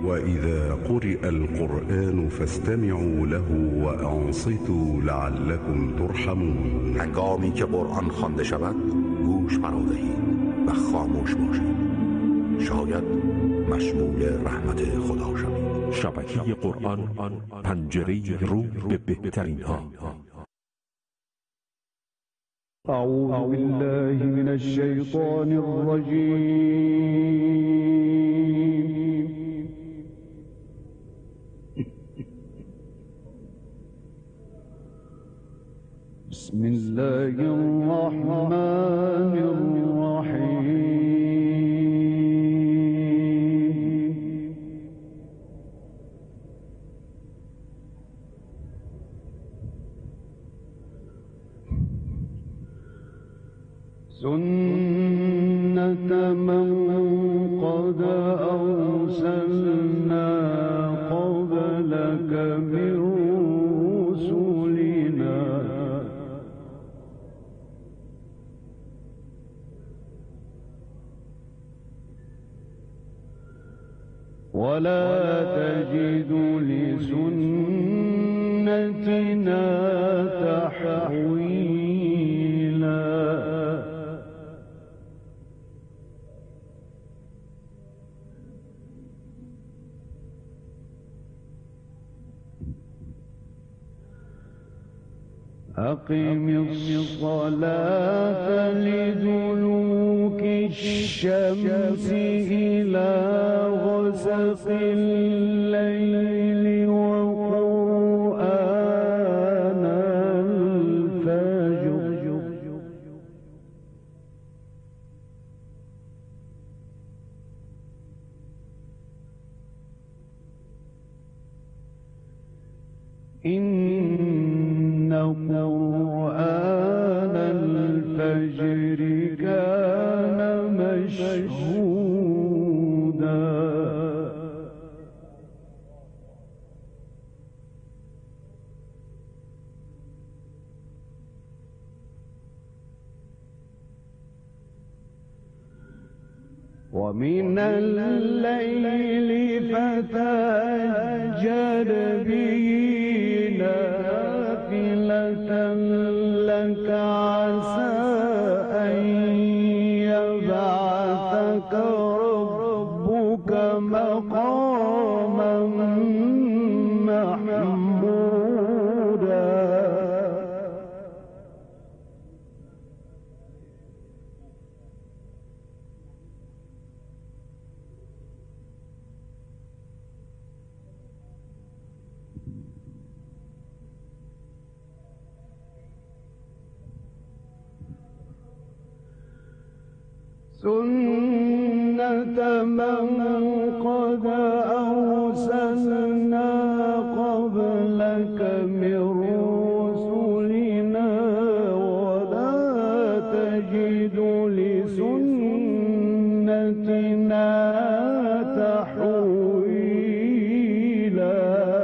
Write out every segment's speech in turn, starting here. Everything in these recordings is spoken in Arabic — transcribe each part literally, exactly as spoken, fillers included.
وإذا قرئ القرآن فاستمعوا له وأنصتوا لعلكم ترحمون. هنگامی که قرآن خوانده شود گوش فرادهید و خاموش باشید، شاید مشمول رحمت خدا شوید. شبکه قرآن، پنجره رو به بهترین ها. اعوذ بالله من الشیطان الرجیم. بسم الله الرحمن الرحیم. سنة من قد أرسلنا قبلك من رسلنا ولا تجد لسنتنا تحويلا. أقم الصلاة لدلوك الشمس إلى غسق الليل وقرآن الفجر إن قرآن الفجر كان مشهودا. ومن الليل فتهجد به نافلة لك عسى أن يبعثك ربك مقاما محمودا. سنة من قد أرسلنا قبلك من رسلنا ولا تجد لسنتنا تحويلا.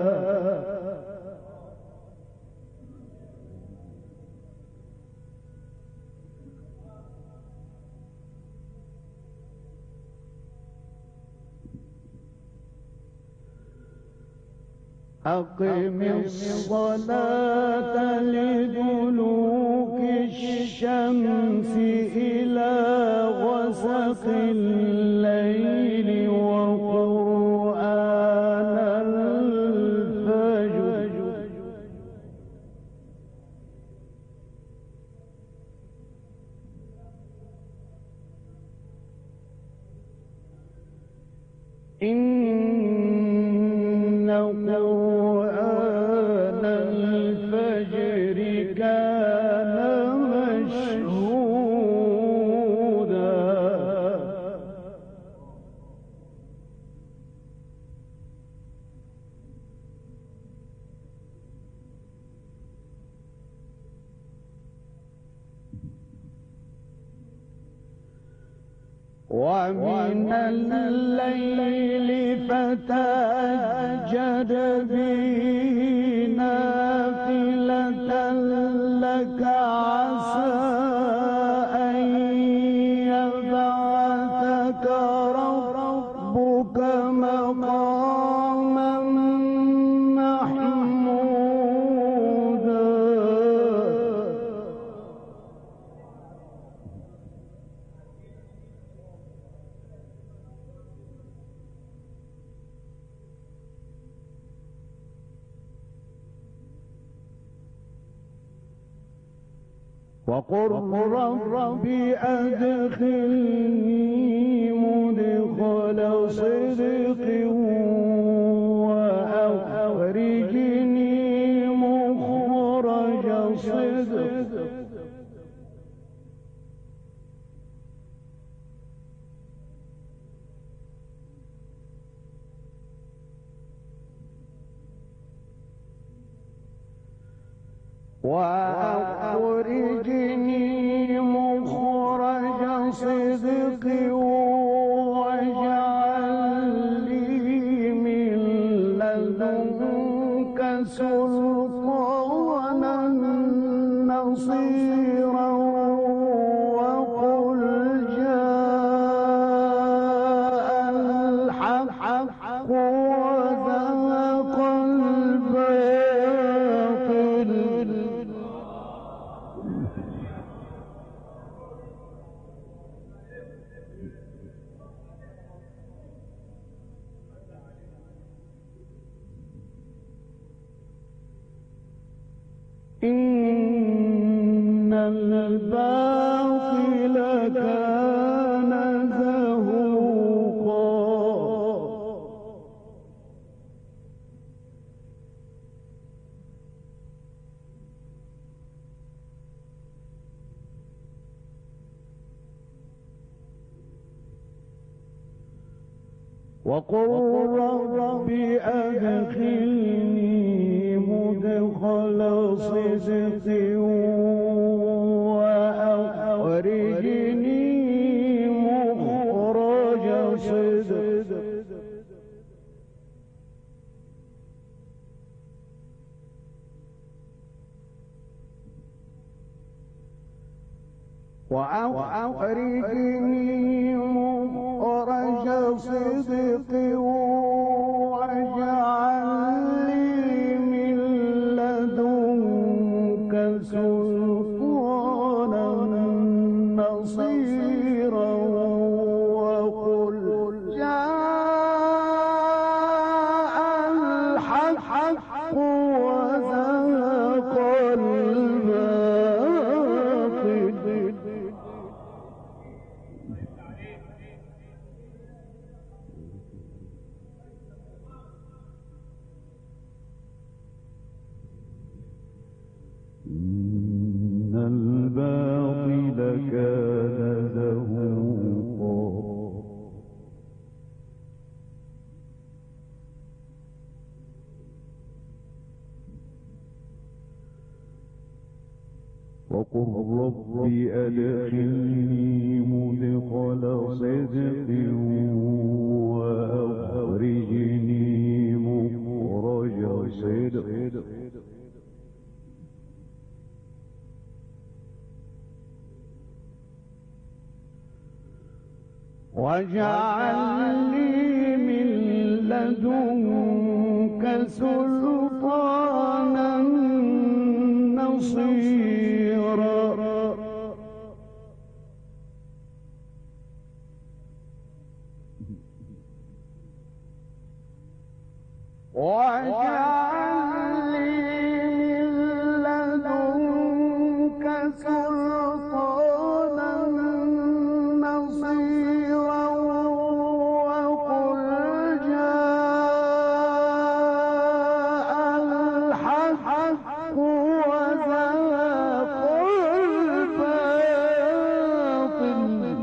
أقم الصلاة لدلوك الشمس إلى غسق الليل وقرآن الفجر إن قرآن الفجر كان مشهودا. ومن الليل فتهجد به نافلة لك عسى أن يبعثك ربك مقاما مقاما محمودا وقل رب أدخلني مدخل صدق وأخرجني مخرج صدق وأخرجني مخرج صدق واجعل لي من لدنك سلطانا نصيرا وقل جاء الحق وزهق الباطل إن الباطل كان زهوقا وقل رب أدخلني مدخل صدق وأخرجني مخرج صدق وأخرجني مخرج صدق واجعل لي من لدنك سلطانا نصيرا وقل جاء الحق وزهق الباطل إن الباطل كان زهوقا وقل رب أدخلني مدخل صدق وأخرجني مخرج صدق واجعل لي من لدنك سلطانا نصيرا واجعل لي من لدنك سلطانا نصيرا وقل جاء الحق وزهق الباطل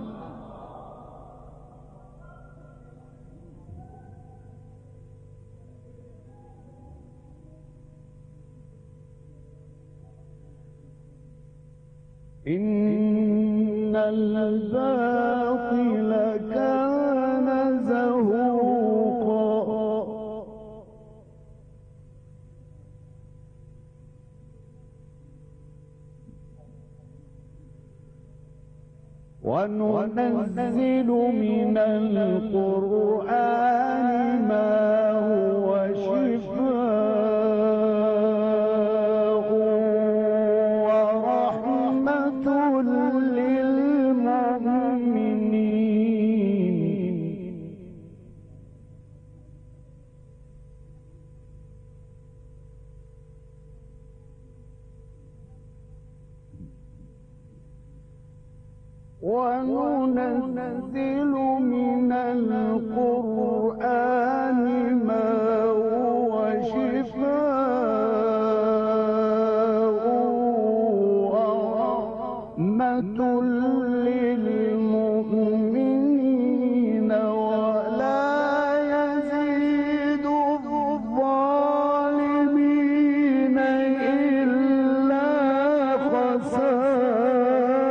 إن الباطل كان زهوقا وننزل من القرآن ما هو شفاء ورحمة للمؤمنين وننزل من القرآن ما هو شفاء ورحمة للمؤمنين ولا يزيد الظالمين إلا خسارا.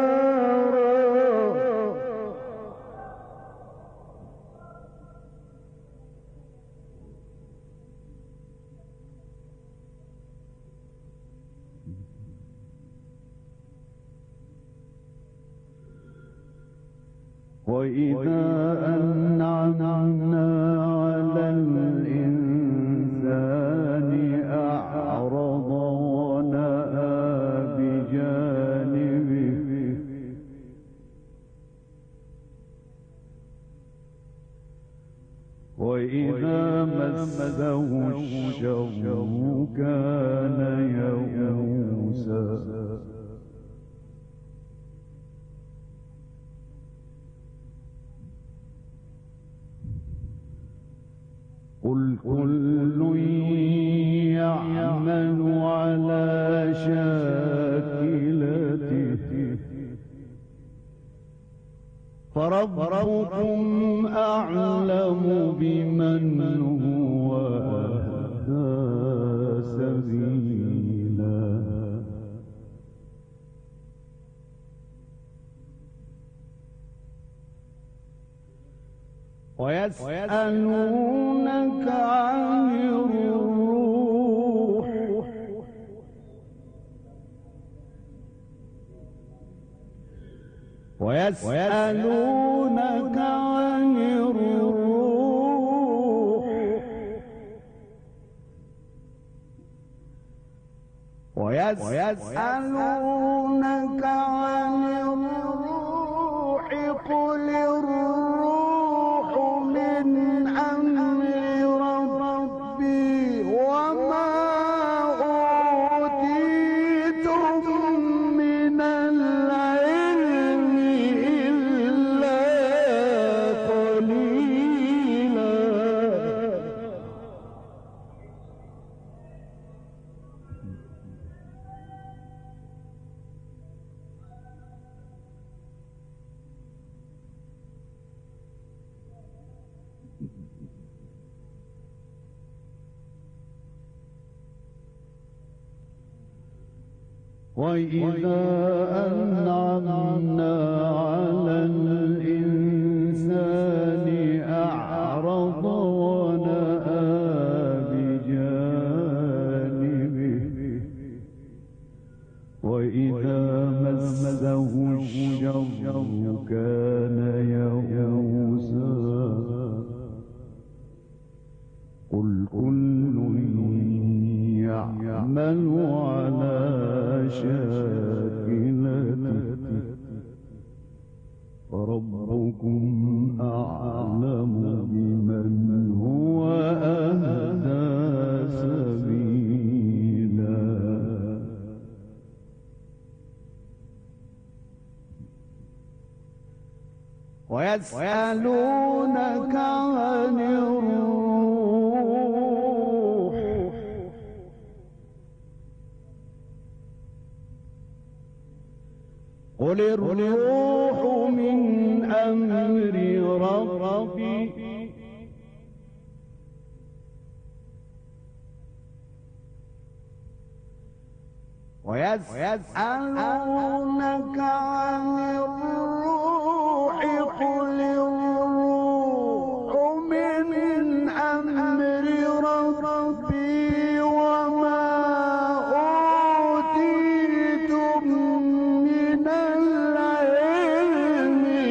وإذا أنعمنا على الإنسان أعرض ونأى بجانبه وإذا مسه الشر كان يئوسا. قل كل يعمل على شاكلته فربكم أعلم بمن هو أهدى سبيلا. ويسألونك عن الروح ويسألونك عن الروح ويسألونك عن الروح قل الروح من أمر ربي وما أوتيتم من العلم إلا قليلا. وإذا أنعمنا على الإنسان أعرض ونأى بجانبه وإذا مسه الشر كان يئوسا. قل كل يعمل على شاكلته فربكم أعلم بمن هو أهدى سبيلا. ويسألونك عن الروح قل الروح من أمر ربي ويسألونك عن الروح قل الروح من أمر ربي وما أوتيتم من العلم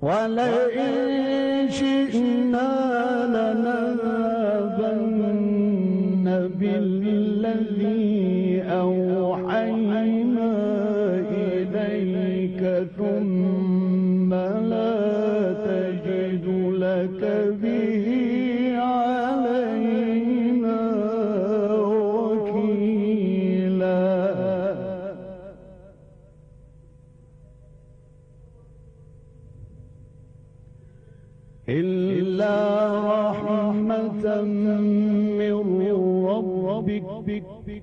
ولئن شئنا لنذهبن بالذي أوحينا إليك ثم لا تجد لك به علينا وكيلا. إلا رحمة من ربك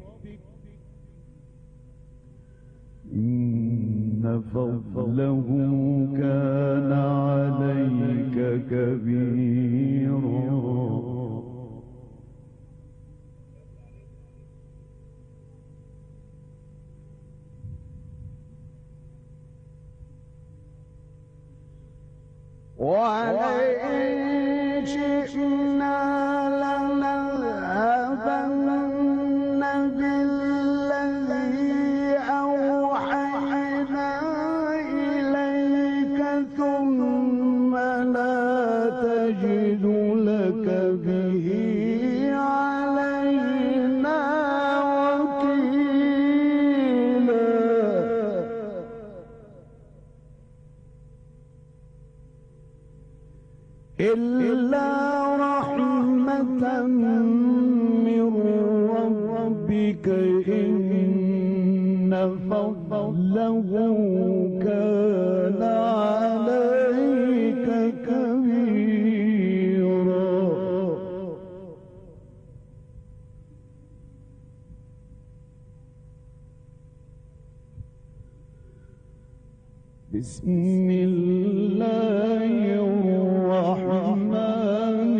إن فضله كان عليك كبيرا. ولئن شئنا لنذهبن بالذي أوحينا إليك ثم لا تجد لك به علينا وكيلا. إلا رحمة من ربك إن فضله كان عليك كبيرا. بسم الله الرحمن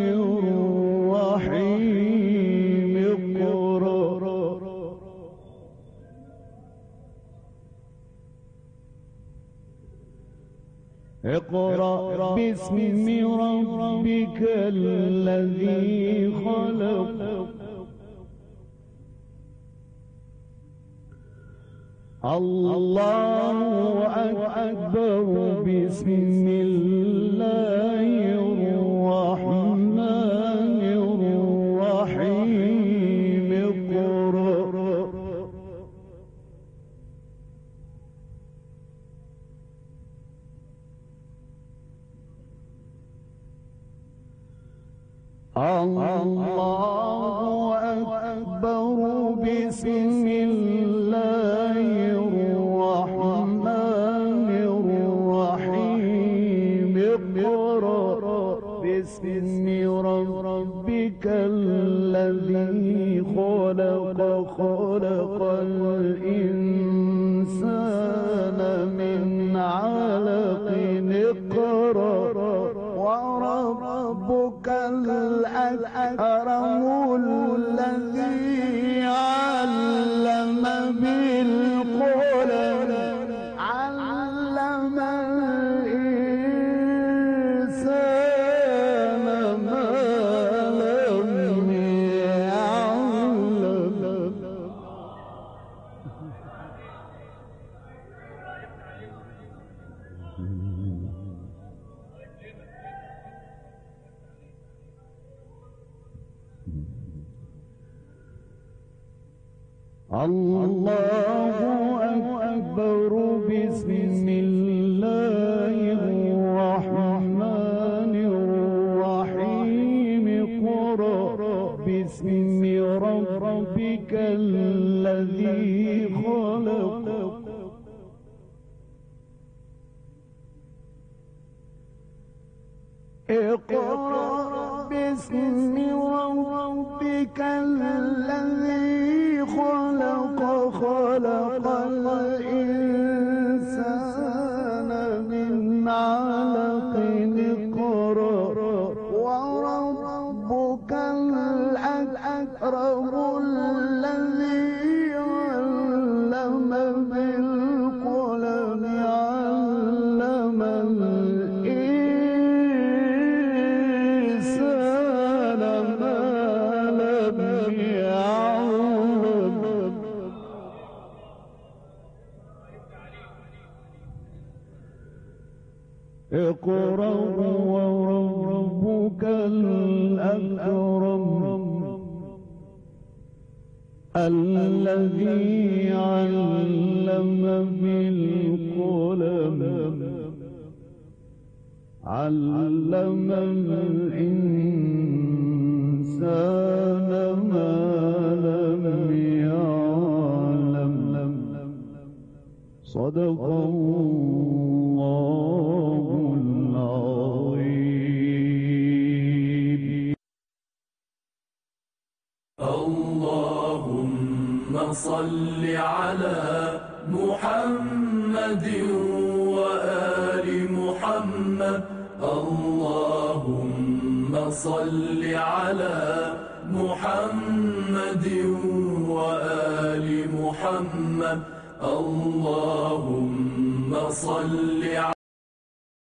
الرحيم. اقرأ اقرأ باسم ربك الذي خلق. الله أكبر. بسم الله الرحمن الرحيم. اقرأ. الله أكبر. بسم الله الرحمن الرحيم. اقرأ باسم ربك الذي خلق. خلق الإنسان من علق. اقرأ وربك الأكرم الذي علم بالقلم. علم الإنسان ما لم يعلم. الله أكبر. بسم الله الرحمن الرحيم. اقرأ باسم ربك الذي خلق. اقرأ باسم ربك الذي خلق. خلق الإنسان من علق. اقرأ وربك الأكرم الذي علم بالقلم. علم الإنسان ما لم يعلم. وربك الأكرم الذي علم بالقلم علم الإنسان ما لم يعلم صدق الله العظيم. اللهم صل على محمد وآل محمد. اللهم صل على محمد وآل محمد. اللهم صل